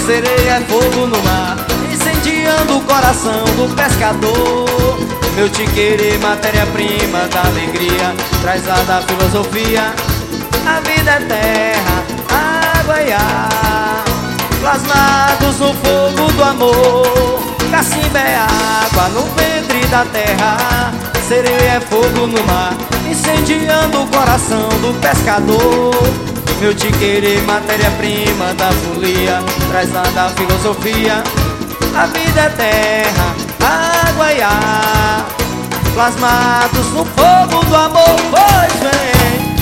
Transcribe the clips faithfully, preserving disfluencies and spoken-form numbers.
sereia é fogo no mar, incendiando o coração do pescador. Meu te querer, matéria-prima da alegria, traz lá da filosofia. A vida é terra, água e ar, plasmados no fogo do amor. Cacimba é água no ventre da terra, sereia é fogo no mar, incendiando o coração do pescador. Meu te querer, matéria-prima da folia, traz lá da filosofia. A vida é terra, água e ar, plasmados no fogo do amor. Pois vem,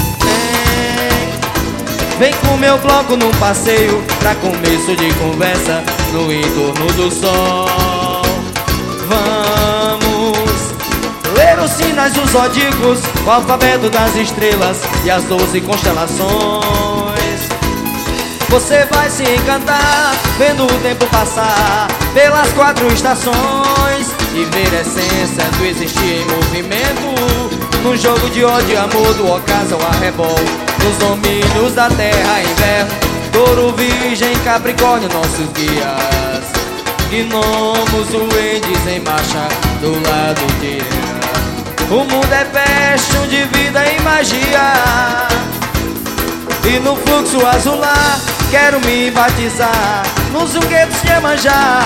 vem, vem com meu bloco num passeio, pra começo de conversa no entorno do sol. Vamos ler os sinais dos zodíacos, o alfabeto das estrelas e as doze constelações. Você vai se encantar vendo o tempo passar pelas quatro estações e ver a essência do existir em movimento, num jogo de ódio e amor, do ocaso ao arrebol, nos domínios da terra, inverno, touro, virgem, capricórnio, nossos guias. Gnomos, duendes em marcha do lado direito. O mundo é peste, de vida e magia, e no fluxo azular quero me batizar nos foguetes de Iemanjá.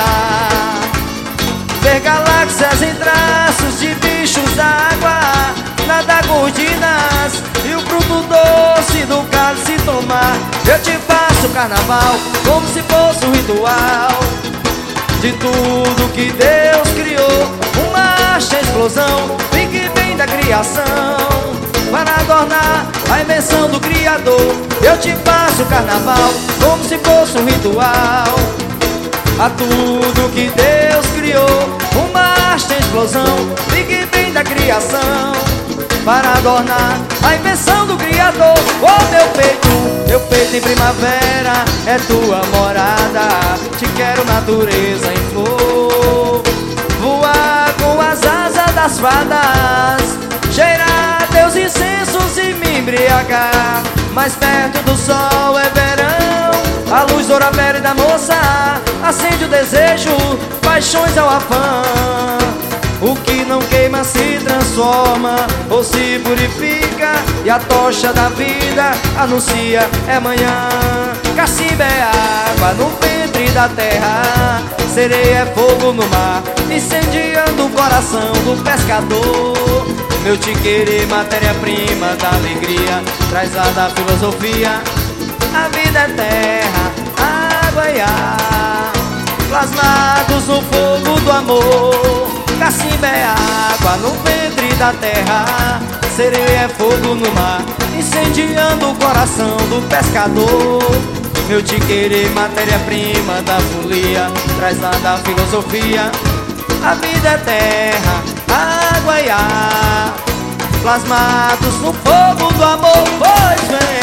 Ver galáxias em traços de bichos da água, nadar cortinas e o fruto doce do cálice tomar. Eu te faço carnaval como se fosse um ritual de tudo que Deus criou, uma marcha, explosão, Big Bang da criação, para adornar a invenção do Criador. Eu te faço carnaval como se fosse um ritual a tudo que Deus criou, uma marcha, explosão, Big Bang da criação, para adornar a invenção do Criador. Oh, meu peito, meu peito em primavera é tua morada. Te quero, natureza em flor, voar com as asas das fadas, cheirar teus incensos e me embriagar. Mais perto do sol é verão, a luz doura a pele da moça acende o desejo, paixões ao afã. O que não queima se transforma ou se purifica, e a tocha da vida anuncia é manhã. Cacimba é água no ventre da terra, sereia é fogo no mar, incendiando o coração do pescador. Meu te querer, matéria-prima da alegria, traz lá da filosofia. A vida é terra, água e ar, plasmados no fogo do amor. Cacimba é água no ventre da terra, sereia é fogo no mar, incendiando o coração do pescador. Meu te querer, matéria-prima da folia, traz lá da filosofia. A vida é terra, água e ar, plasmados no fogo do amor. Pois vem.